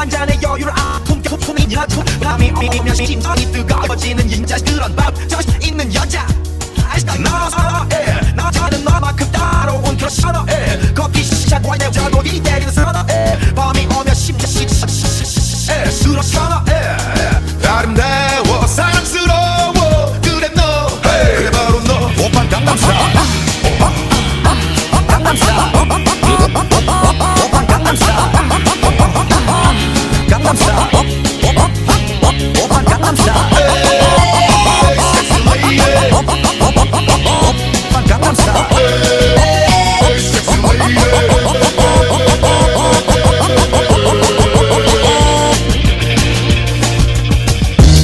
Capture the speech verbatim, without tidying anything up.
한 잔의 여유를 아 품격 품이냐 품 밤이 오면 심장이 뜨거워지는 이